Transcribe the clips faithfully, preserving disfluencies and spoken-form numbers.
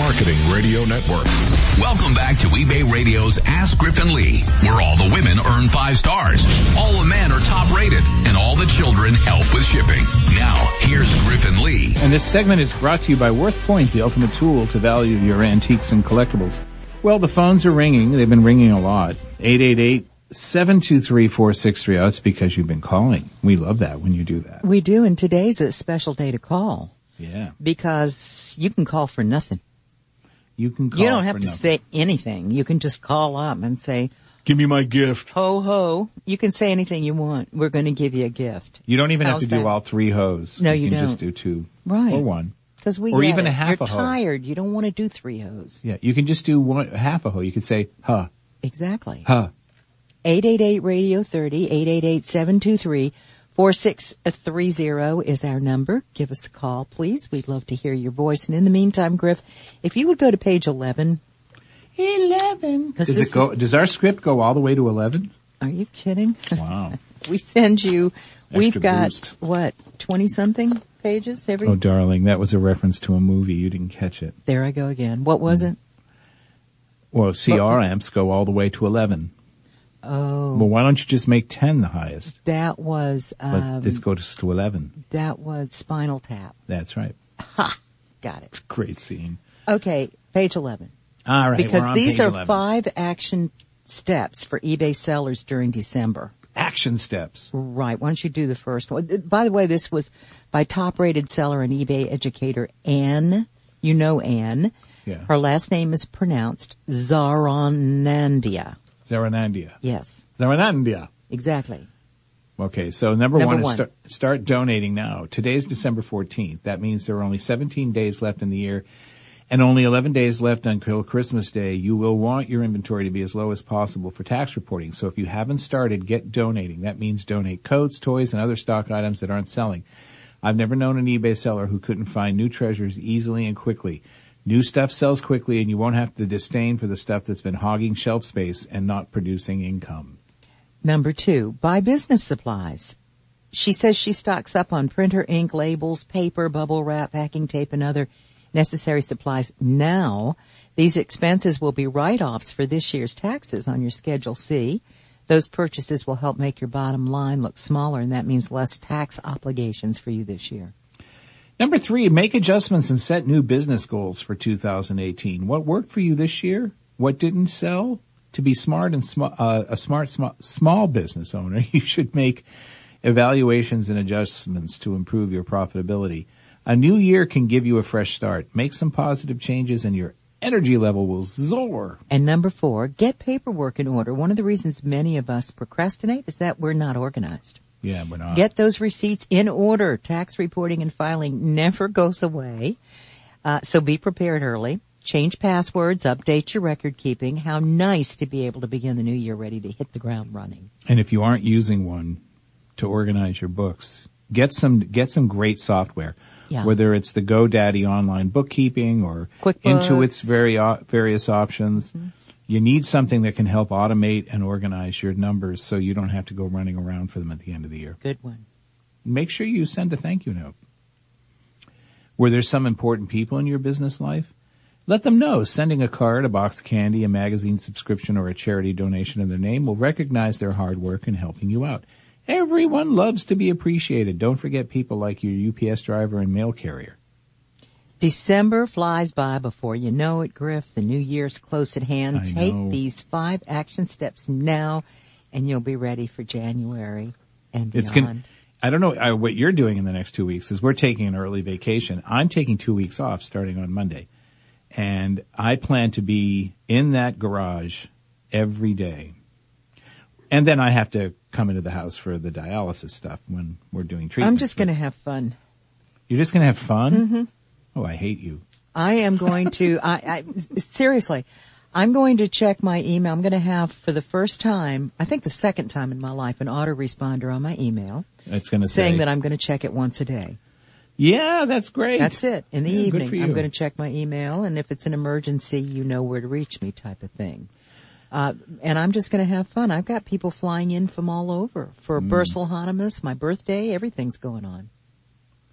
Marketing Radio Network. Welcome back to eBay Radio's Ask Griffin Lee, where all the women earn five stars, all the men are top rated, and all the children help with shipping. Now, here's Griffin Lee. And this segment is brought to you by Worth Point, the ultimate tool to value your antiques and collectibles. Well, the phones are ringing. They've been ringing a lot. eight eight eight, seven two three, four six three zero. It's because you've been calling. We love that when you do that. We do, and today's a special day to call. Yeah. Because you can call for nothing. You can call You don't have for to nothing. say anything. You can just call up and say, give me my gift. ho, ho. You can say anything you want. We're going to give you a gift. You don't even How's have to do that? all three hoes. No, you you can don't. just do two. Right. Or one. Because we Or get even it. a half You're a hoe. tired. You don't want to do three hoes. Yeah, you can just do one, half a hoe. You could say, huh, Exactly. huh. eight eight eight, radio thirty, eight eight eight, seven two three, four six three zero is our number. Give us a call, please. We'd love to hear your voice. And in the meantime, Griff, if you would go to page eleven. eleven. Does this it go, is- does our script go all the way to eleven? Are you kidding? Wow. We send you, we've Extra got, boost. what, twenty-something pages every? Oh, darling, that was a reference to a movie. You didn't catch it. There I go again. What was it? Well, see, our amps go all the way to eleven. Oh, Well, why don't you just make ten the highest? that was, But um, this goes to eleven. that was Spinal Tap. That's right. Got it. Great scene. Okay, page eleven. All right, Because we're on these page are eleven. five action steps for eBay sellers during December. Action steps. Right. Why don't you do the first one? By the way, this was by top-rated seller and eBay educator Anne. You know Anne. Yeah. Her last name is pronounced Zaranandia. Zaranandia. Yes, Zaranandia. exactly. Okay, so number, Number one is one. start, start donating now. Today's December fourteenth. That means there are only seventeen days left in the year and only eleven days left until Christmas Day. You will want your inventory to be as low as possible for tax reporting. So if you haven't started, get donating. That means donate coats, toys, and other stock items that aren't selling. I've never known an eBay seller who couldn't find new treasures easily and quickly. New stuff sells quickly, and you won't have to disdain for the stuff that's been hogging shelf space and not producing income. Number two, buy business supplies. She says she stocks up on printer, ink, labels, paper, bubble wrap, packing tape, and other necessary supplies. Now, these expenses will be write-offs for this year's taxes on your Schedule C. Those purchases will help make your bottom line look smaller, and that means less tax obligations for you this year. Number three, make adjustments and set new business goals for two thousand eighteen. What worked for you this year? What didn't sell? To be smart and sm- uh, a smart sm- small business owner, you should make evaluations and adjustments to improve your profitability. A new year can give you a fresh start. Make some positive changes and your energy level will soar. And number four, get paperwork in order. One of the reasons many of us procrastinate is that we're not organized. Yeah, we're not. Get those receipts in order. Tax reporting and filing never goes away. Uh, so be prepared early. Change passwords, update your record keeping. How nice to be able to begin the new year ready to hit the ground running. And if you aren't using one to organize your books, get some get some great software. Yeah. Whether it's the GoDaddy online bookkeeping or QuickBooks. Intuit's very uh, various options. Mm-hmm. You need something that can help automate and organize your numbers so you don't have to go running around for them at the end of the year. Good one. Make sure you send a thank you note. Were there some important people in your business life? Let them know. Sending a card, a box of candy, a magazine subscription, or a charity donation in their name will recognize their hard work in helping you out. Everyone loves to be appreciated. Don't forget people like your U P S driver and mail carrier. December flies by before you know it, Griff. The new year's close at hand. I Take know. these five action steps now, and you'll be ready for January and beyond. It's gonna, I don't know I, what you're doing in the next two weeks is we're taking an early vacation. I'm taking two weeks off starting on Monday. And I plan to be in that garage every day. And then I have to come into the house for the dialysis stuff when we're doing treatment. I'm just going to have fun. You're just going to have fun? Mm-hmm. Oh, I hate you. I am going to, I, I, seriously, I'm going to check my email. I'm going to have for the first time, I think the second time in my life, an autoresponder on my email. It's going to saying say, that I'm going to check it once a day. Yeah, that's great. That's it. In the Yeah, good evening, for you. I'm going to check my email, and if it's an emergency, you know where to reach me type of thing. Uh, and I'm just going to have fun. I've got people flying in from all over. For Mm. Bursel Honimus, my birthday, everything's going on.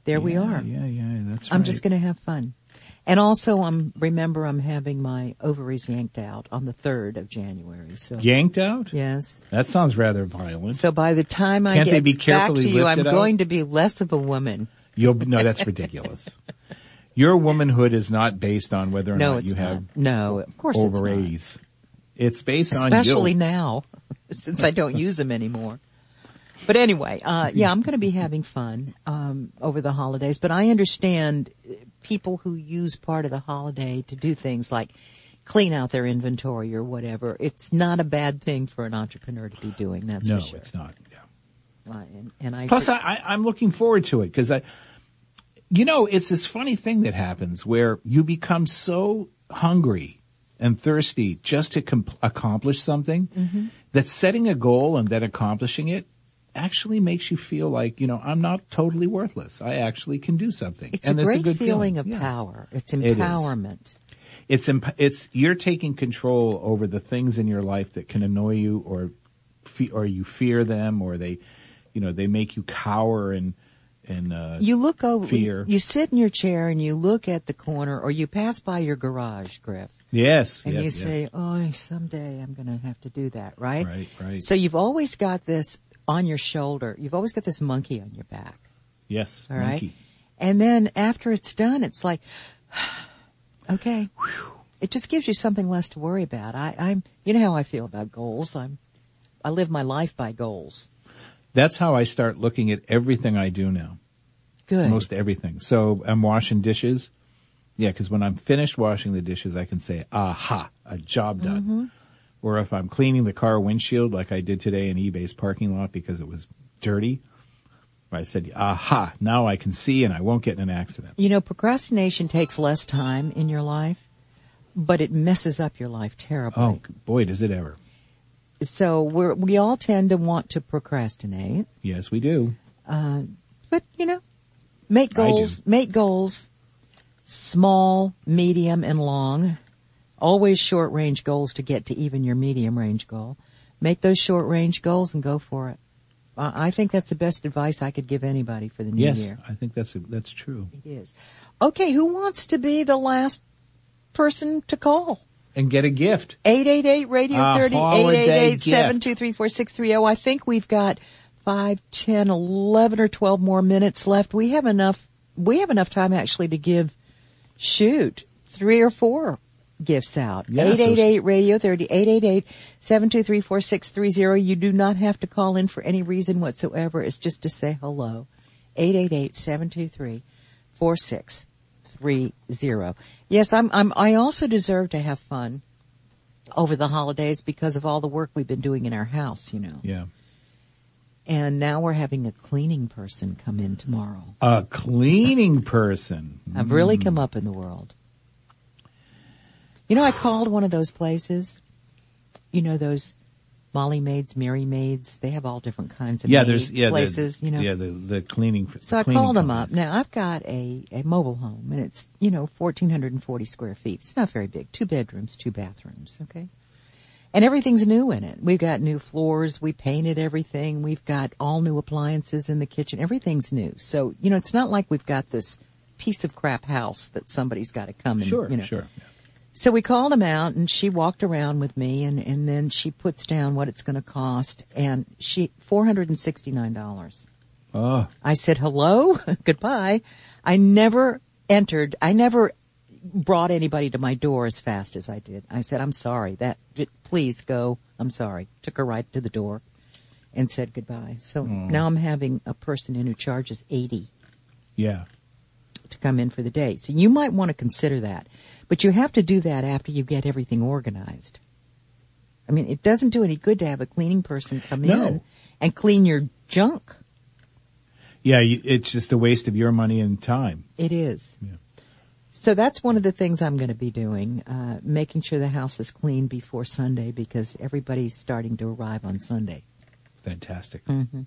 there yeah, we are. Yeah, yeah, that's right. I'm just going to have fun. And also, I'm remember I'm having my ovaries yanked out on the third of January. So yanked out? Yes. That sounds rather violent. So by the time I Can't get they be back carefully to you, I'm lifted out? going to be less of a woman. You'll no, that's ridiculous. Your womanhood is not based on whether or No, not it's you not. have No, of course it's not. ovaries. It's based on Especially you. now, since I don't use them anymore. But anyway, uh, yeah, I'm going to be having fun, um, over the holidays, but I understand people who use part of the holiday to do things like clean out their inventory or whatever. It's not a bad thing for an entrepreneur to be doing, that's No, for sure. it's not. Yeah. Uh, and, and I Plus, I, I, I'm looking forward to it because I, you know, it's this funny thing that happens where you become so hungry and thirsty just to com- accomplish something mm-hmm. that setting a goal and then accomplishing it actually makes you feel like, you know, I'm not totally worthless. I actually can do something. It's and a great a good feeling, feeling of yeah. power. It's It is. empowerment. It's imp- it's you're taking control over the things in your life that can annoy you, or fe- or you fear them, or they, you know, they make you cower and and uh, You look over, fear. you sit in your chair and you look at the corner, or you pass by your garage, Griff. Yes, And yes, you yes. say, oh, someday I'm going to have to do that, right? Right, right. So you've always got this on your shoulder. You've always got this monkey on your back. Yes, All right. monkey. And then after it's done, it's like, okay. It just gives you something less to worry about. I, I'm, you know how I feel about goals. I'm, I live my life by goals. That's how I start looking at everything I do now. Good. Most everything. So I'm washing dishes. Yeah, because when I'm finished washing the dishes, I can say, aha, a job done. Mm-hmm. Or if I'm cleaning the car windshield like I did today in eBay's parking lot because it was dirty, I said, aha, now I can see and I won't get in an accident. You know, procrastination takes less time in your life, but it messes up your life terribly. Oh, boy, does it ever. So we're, we all tend to want to procrastinate. Yes, we do. Uh, but, you know, make goals, make goals, small, medium, and long. Always short range goals to get to even your medium range goal. Make those short range goals and go for it. Uh, I think that's the best advice I could give anybody for the new Yes, year. I think that's a, that's true. It is. Okay, who wants to be the last person to call? And get a gift. eight eight eight radio A thirty, eight holiday eight eight, seven two three, four six three zero. I think we've got five, ten, eleven, or twelve more minutes left. We have enough, we have enough time actually to give, shoot, three or four gifts out. Yeah, eight eight eight so- radio thirty, eight eight eight, seven two three, four six three zero. You do not have to call in for any reason whatsoever. It's just to say hello. eight eight eight, seven two three, four six three zero. Yes, I'm, I'm, I also deserve to have fun over the holidays because of all the work we've been doing in our house, you know. Yeah. And now we're having a cleaning person come in tomorrow. A cleaning person. I've really come up in the world. You know, I called one of those places, you know, those Molly Maids, Mary Maids, they have all different kinds of Yeah, maid there's yeah, places, the, you know. Yeah, the the cleaning. So the I cleaning called them up. companies. Now I've got a, a mobile home and it's, you know, fourteen forty square feet. It's not very big. Two bedrooms, two bathrooms. Okay. And everything's new in it. We've got new floors. We painted everything. We've got all new appliances in the kitchen. Everything's new. So, you know, it's not like we've got this piece of crap house that somebody's got to come and, Sure, you know. sure. So we called him out and she walked around with me and, and then she puts down what it's going to cost and she, four hundred sixty-nine dollars. Oh, I said, hello, goodbye. I never entered, I never brought anybody to my door as fast as I did. I said, I'm sorry, that, please go. I'm sorry. Took her right to the door and said goodbye. So Mm. now I'm having a person in who charges eighty yeah. to come in for the day. So you might want to consider that. But you have to do that after you get everything organized. I mean, it doesn't do any good to have a cleaning person come No. in and clean your junk. Yeah, you, it's just a waste of your money and time. It is. Yeah. So that's one of the things I'm going to be doing, uh, making sure the house is clean before Sunday because everybody's starting to arrive on Sunday. Fantastic. Mm-hmm.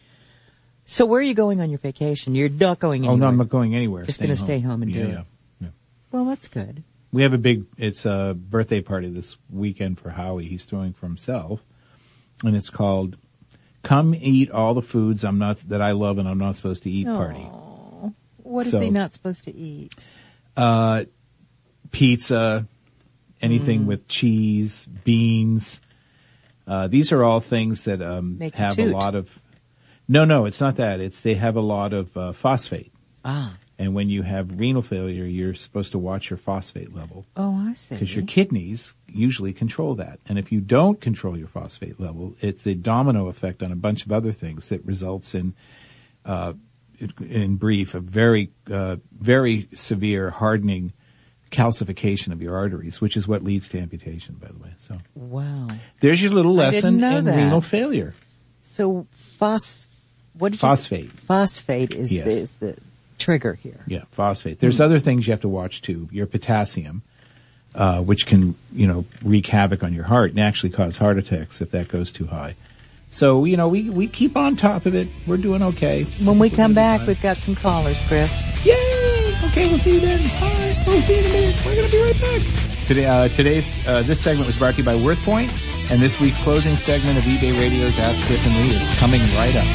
So where are you going on your vacation? You're not going anywhere. Oh, no, I'm not going anywhere. Just Staying gonna stay home and yeah, do yeah, it. Yeah. Well, that's good. We have a big, it's a birthday party this weekend for Howie. He's throwing for himself. And it's called Come Eat All the Foods I'm Not, That I Love and I'm Not Supposed to Eat Party. Aw. what is So, he not supposed to eat? Uh, pizza, anything Mm. with cheese, beans. Uh, these are all things that um, Make you have a toot. lot of. No, no, it's not that. It's they have a lot of uh, phosphate, Ah. and when you have renal failure, you're supposed to watch your phosphate level Oh, I see. because your kidneys usually control that. And if you don't control your phosphate level, it's a domino effect on a bunch of other things that results in, uh, in brief, a very, uh, very severe hardening calcification of your arteries, which is what leads to amputation, by the way. So Wow. there's your little I lesson didn't know in that. renal failure. So phos, what did Phosphate. you say? Phosphate is, Yes. the, is the trigger here. Yeah, phosphate. There's other things you have to watch too. Your potassium, uh, which can, you know, wreak havoc on your heart and actually cause heart attacks if that goes too high. So, you know, we, we keep on top of it. We're doing okay. When we We're come gonna be back, fine. we've got some callers, Griff. Yay! Okay, we'll see you then. All right, we'll see you in a minute. We're gonna be right back. Today, uh, today's, uh, this segment was brought to you by WorthPoint, and this week's closing segment of eBay Radio's Ask Griffin Lee is coming right up.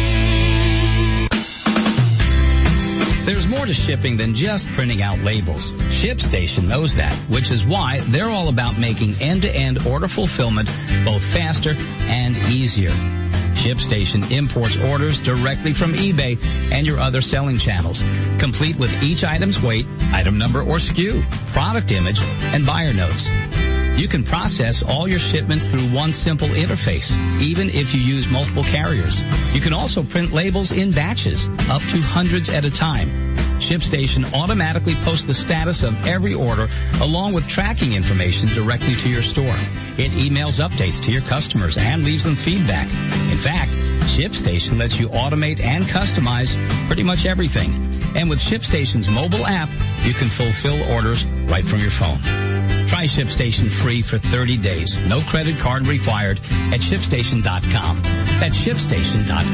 There's more to shipping than just printing out labels. ShipStation knows that, which is why they're all about making end-to-end order fulfillment both faster and easier. ShipStation imports orders directly from eBay and your other selling channels, complete with each item's weight, item number or S K U, product image, and buyer notes. You can process all your shipments through one simple interface, even if you use multiple carriers. You can also print labels in batches, up to hundreds at a time. ShipStation automatically posts the status of every order along with tracking information directly to your store. It emails updates to your customers and leaves them feedback. In fact, ShipStation lets you automate and customize pretty much everything. And with ShipStation's mobile app, you can fulfill orders right from your phone. Try ShipStation free for thirty days. No credit card required at ShipStation dot com. That's ShipStation dot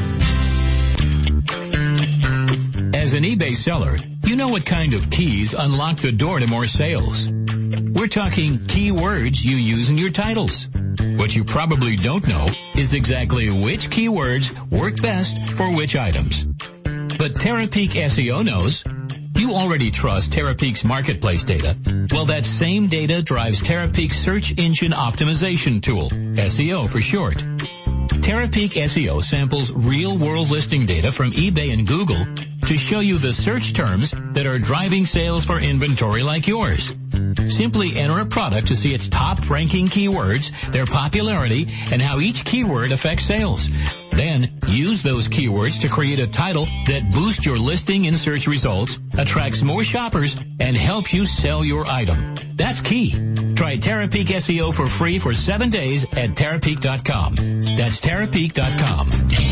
com. As an eBay seller, you know what kind of keys unlock the door to more sales. We're talking keywords you use in your titles. What you probably don't know is exactly which keywords work best for which items. But Terapeak S E O knows. You already trust Terapeak's marketplace data. Well, that same data drives Terapeak's search engine optimization tool, S E O for short. Terapeak S E O samples real-world listing data from eBay and Google to show you the search terms that are driving sales for inventory like yours. Simply enter a product to see its top-ranking keywords, their popularity, and how each keyword affects sales. Then, use those keywords to create a title that boosts your listing in search results, attracts more shoppers, and helps you sell your item. That's key. Try Terapeak S E O for free for seven days at Terapeak dot com. That's Terapeak dot com.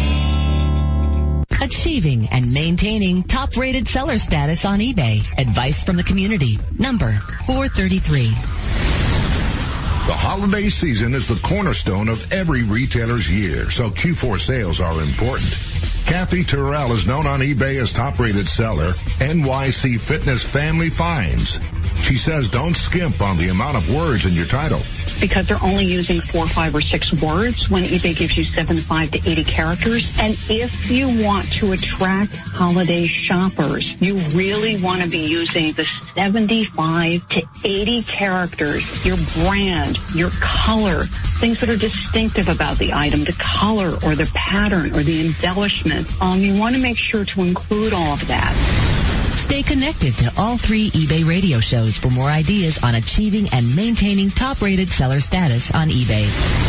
Achieving and maintaining top-rated seller status on eBay. Advice from the community. Number four thirty-three. The holiday season is the cornerstone of every retailer's year, so Q four sales are important. Kathy Terrell is known on eBay as top-rated seller, N Y C Fitness Family Finds. She says don't skimp on the amount of words in your title. Because they're only using four, five, or six words when eBay gives you seventy-five to eighty characters. And if you want to attract holiday shoppers, you really want to be using the seventy-five to eighty characters, your brand, your color, things that are distinctive about the item, the color or the pattern or the embellishment. Um, you want to make sure to include all of that. Stay connected to all three eBay radio shows for more ideas on achieving and maintaining top-rated seller status on eBay.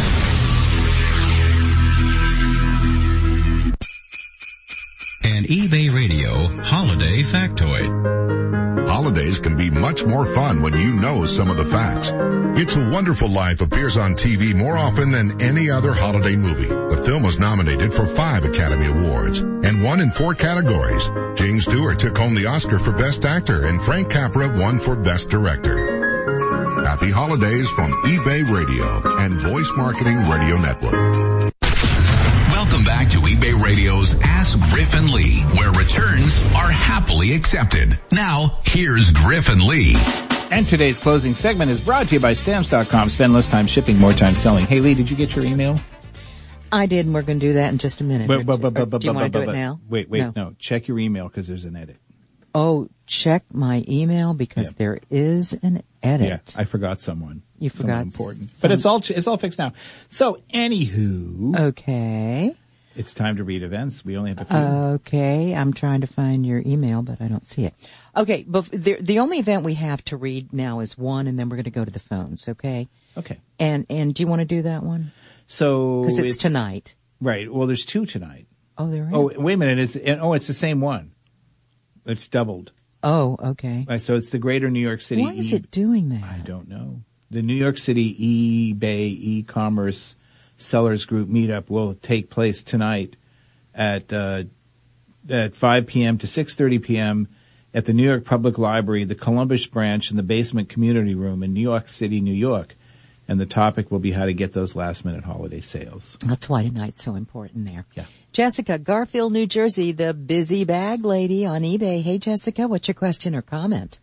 An eBay Radio Holiday Factoid. Holidays can be much more fun when you know some of the facts. It's a Wonderful Life appears on T V more often than any other holiday movie. The film was nominated for five Academy Awards and won in four categories. James Stewart took home the Oscar for Best Actor and Frank Capra won for Best Director. Happy holidays from eBay Radio and Voice Marketing Radio Network. Welcome back to eBay Radio's Ask Griffin Lee, where returns are happily accepted. Now, here's Griffin Lee. And today's closing segment is brought to you by Stamps dot com. Spend less time shipping, more time selling. Hey, Lee, did you get your email? I did, and we're going to do that in just a minute. But, but, but, Or but, do you but, want to but, do but, it now? Wait, wait, No. no. Check your email because there's an edit. Oh, check my email because Yeah. there is an edit. Yeah, I forgot someone. You Someone forgot important, some- but it's all it's all fixed now. So, anywho, Okay. it's time to read events. We only have a few. Okay, I'm trying to find your email, but I don't see it. Okay, but the, the only event we have to read now is one, and then we're going to go to the phones, okay? Okay. And and do you want to do that one? So Because it's, tonight. Right. Well, there's two tonight. Oh, there is? Oh, wait a minute. It's oh, it's the same one. It's doubled. Oh, okay. Right, so it's the Greater New York City. Why is e- it doing that? I don't know. The New York City eBay e-commerce sellers group meetup will take place tonight at uh, at five p.m. to six thirty p.m. at the New York Public Library, the Columbus branch, in the basement community room in New York City, New York. And the topic will be how to get those last-minute holiday sales. That's why tonight's so important there. Yeah. Jessica, Garfield, New Jersey, the busy bag lady on eBay. Hey, Jessica, what's your question or comment?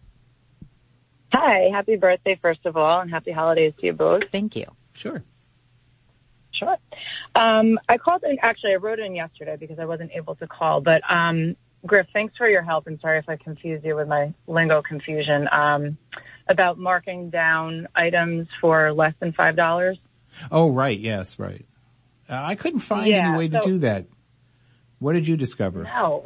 Hi, happy birthday, first of all, and happy holidays to you both. Thank you. Sure. Sure. Um, I called in, actually, I wrote in yesterday because I wasn't able to call, but, um, Griff, thanks for your help, and sorry if I confused you with my lingo confusion, um, about marking down items for less than five dollars. Oh, right. Yes, right. Uh, I couldn't find Yeah, any way to so- do that. What did you discover? No.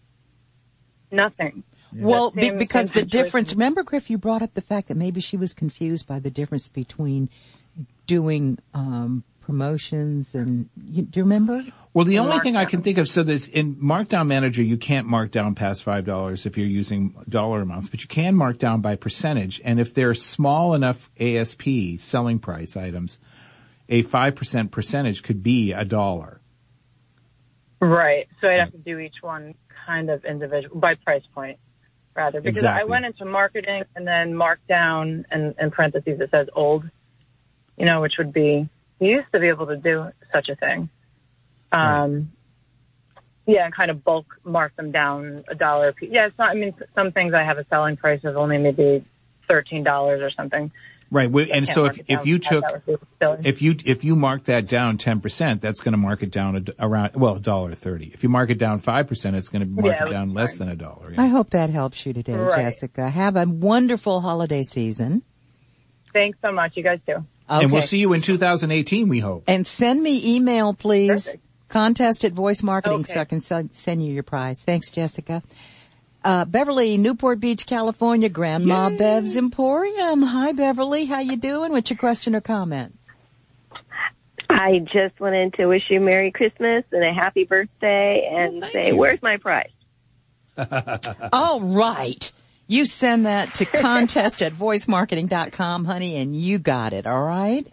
Nothing. Well, The be, same- because same the situation. difference, remember, Griff, you brought up the fact that maybe she was confused by the difference between doing um, promotions and, you, do you remember? Well, the only thing I can think of, so there's in Markdown Manager, you can't mark down past five dollars if you're using dollar amounts, but you can mark down by percentage. And if they're small enough A S P, selling price items, a five percent percentage could be a dollar. Right. So I'd have to do each one kind of individual, by price point, rather. Because Exactly. I went into marketing and then marked down, and in parentheses it says old, you know, which would be, you used to be able to do such a thing. Um, yeah, and kind of bulk mark them down a dollar a piece. Yeah, it's not, I mean, some things I have a selling price of only maybe thirteen dollars or something. Right. We- I And can't so mark if, it down if you because took, that would be silly. if you, if you mark that down ten percent, that's going to mark it down a d around, well, a dollar thirty. If you mark it down five percent, it's going to mark Yeah, it down fine. less than a dollar. I hope that helps you today, Right. Jessica. Have a wonderful holiday season. Thanks so much. You guys too. Okay. And we'll see you in two thousand eighteen, we hope. And send me email, please. Perfect. Contest at Voice Marketing Okay. so I can sell, send you your prize. Thanks, Jessica. Uh, Beverly, Newport Beach, California, Grandma Yay. Bev's Emporium. Hi, Beverly. How you doing? What's your question or comment? I just wanted to wish you Merry Christmas and a happy birthday and Well, thank say, you. where's my prize? All right. You send that to contest at voice marketing dot com, honey, and you got it. All right?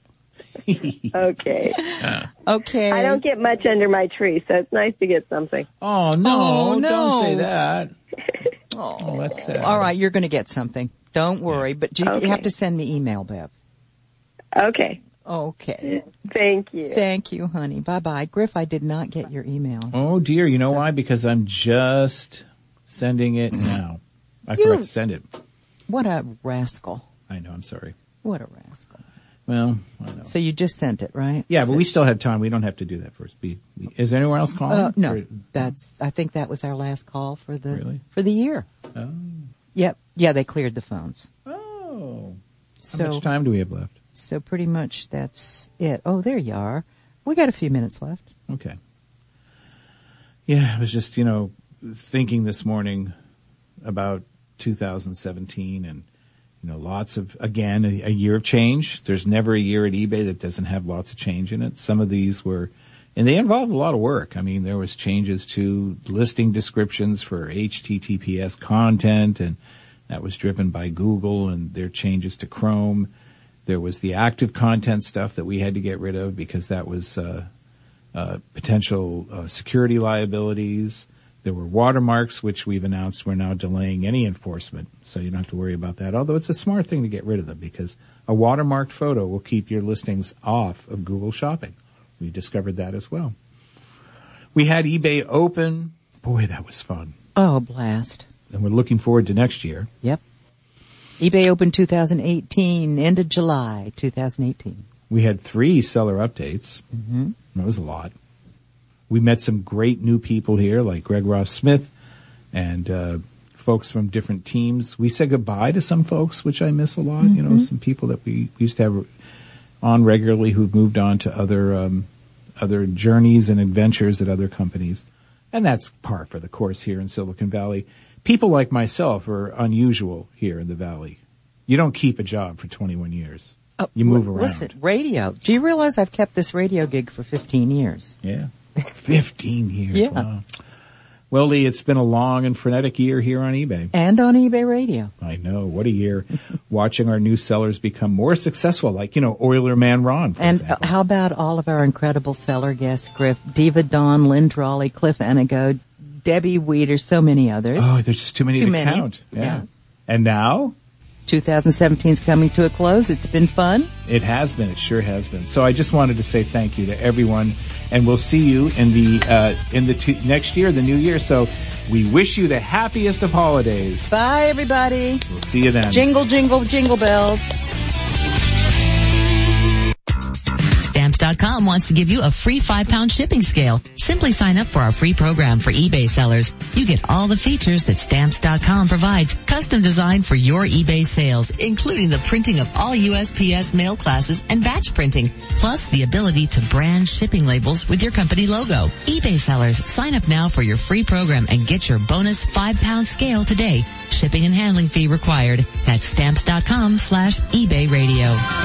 Okay. Okay. I don't get much under my tree, so it's nice to get something. Oh, no, Oh, no. don't say that. Oh, Oh, that's sad. all right. You're going to get something. Don't worry. But you, Okay. you have to send me email, Bev. Okay. Okay. Thank you. Thank you, honey. Bye-bye. Griff, I did not get your email. Oh dear, you know why? Because I'm just sending it now. I You- forgot to send it. What a rascal. I know, I'm sorry. What a rascal. Well, I know. So you just sent it, right? Yeah, but we still have time. We don't have to do that first. Be, be- is anyone else calling? Uh, no, Or- that's, I think that was our last call for the, Really? for the year. Oh. Yep. Yeah, they cleared the phones. Oh. So, How much time do we have left? so pretty much that's it. Oh, there you are. We got a few minutes left. Okay. Yeah, I was just, you know, thinking this morning about two thousand seventeen and, you know, lots of, again, a, a year of change. There's never a year at eBay that doesn't have lots of change in it. Some of these were, and they involved a lot of work. I mean, there was changes to listing descriptions for H T T P S content, and that was driven by Google, and their changes to Chrome. There was the active content stuff that we had to get rid of because that was, uh, uh, potential uh, security liabilities. There were watermarks, which we've announced we're now delaying any enforcement, so you don't have to worry about that. Although it's a smart thing to get rid of them because a watermarked photo will keep your listings off of Google Shopping. We discovered that as well. We had eBay Open. Boy, that was fun. Oh, blast. And we're looking forward to next year. Yep. eBay Open two thousand eighteen, end of July two thousand eighteen. We had three seller updates. Mm-hmm. That was a lot. We met some great new people here like Greg Ross Smith and uh folks from different teams. We said goodbye to some folks, which I miss a lot. Mm-hmm. You know, some people that we used to have on regularly who've moved on to other um, other journeys and adventures at other companies. And that's par for the course here in Silicon Valley. People like myself are unusual here in the Valley. You don't keep a job for twenty-one years. Oh, you move l- around. Listen, radio. Do you realize I've kept this radio gig for fifteen years? Yeah. fifteen years. Yeah. Wow. Well, Lee, it's been a long and frenetic year here on eBay. And on eBay Radio. I know. What a year. Watching our new sellers become more successful, like, you know, Oiler Man Ron, for and example. How about all of our incredible seller guests, Griff, Diva Dawn, Lynn Drawley, Cliff Enigo, Debbie Weeder, so many others. Oh, there's just too many too to many. count. Yeah. yeah. And now? twenty seventeen is coming to a close. It's been fun. It has been. It sure has been. So I just wanted to say thank you to everyone, and we'll see you in the uh in the t- next year, the new year. So we wish you the happiest of holidays. Bye, everybody. We'll see you then. Jingle, jingle, jingle bells. Stamps dot com wants to give you a free five pound shipping scale. Simply sign up for our free program for eBay sellers. You get all the features that Stamps dot com provides, custom designed for your eBay sales, including the printing of all U S P S mail classes and batch printing, plus the ability to brand shipping labels with your company logo. eBay sellers, sign up now for your free program and get your bonus five pound scale today. Shipping and handling fee required. That's Stamps dot com slash eBay radio.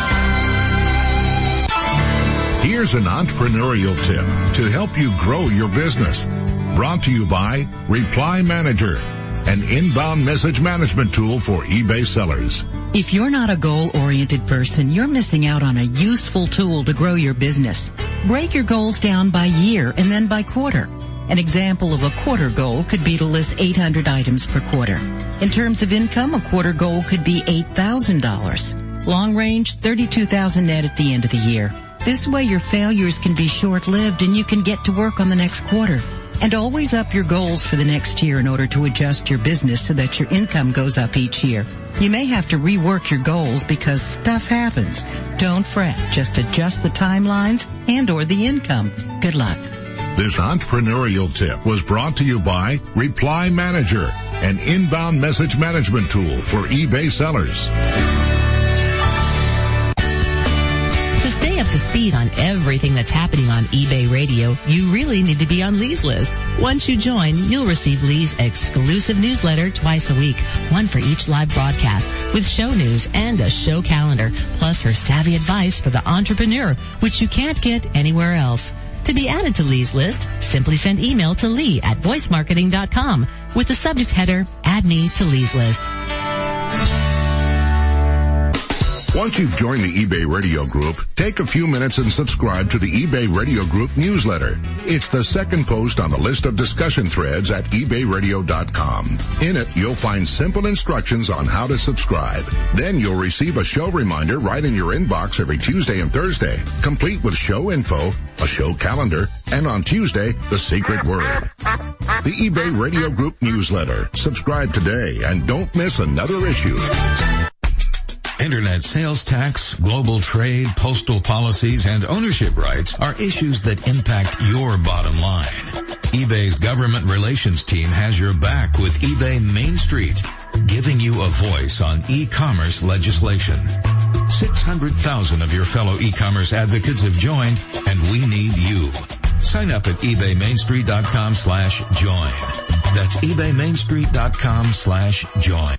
Here's an entrepreneurial tip to help you grow your business. Brought to you by Reply Manager, an inbound message management tool for eBay sellers. If you're not a goal-oriented person, you're missing out on a useful tool to grow your business. Break your goals down by year and then by quarter. An example of a quarter goal could be to list eight hundred items per quarter. In terms of income, a quarter goal could be eight thousand dollars. Long range, thirty-two thousand dollars net at the end of the year. This way your failures can be short-lived and you can get to work on the next quarter. And always up your goals for the next year in order to adjust your business so that your income goes up each year. You may have to rework your goals because stuff happens. Don't fret. Just adjust the timelines and or the income. Good luck. This entrepreneurial tip was brought to you by Reply Manager, an inbound message management tool for eBay sellers. Up to speed on everything that's happening on eBay Radio, you really need to be on Lee's list. Once you join, you'll receive Lee's exclusive newsletter twice a week, one for each live broadcast, with show news and a show calendar, plus her savvy advice for the entrepreneur, which you can't get anywhere else. To be added to Lee's list, simply send email to Lee at voice marketing dot com with the subject header, Add Me to Lee's List. Once you've joined the eBay Radio Group, take a few minutes and subscribe to the eBay Radio Group newsletter. It's the second post on the list of discussion threads at ebay radio dot com. In it, you'll find simple instructions on how to subscribe. Then you'll receive a show reminder right in your inbox every Tuesday and Thursday, complete with show info, a show calendar, and on Tuesday, the secret word. The eBay Radio Group newsletter. Subscribe today and don't miss another issue. Internet sales tax, global trade, postal policies, and ownership rights are issues that impact your bottom line. eBay's government relations team has your back with eBay Main Street, giving you a voice on e-commerce legislation. six hundred thousand of your fellow e-commerce advocates have joined, and we need you. Sign up at ebay main street dot com slash join. That's ebay main street dot com slash join.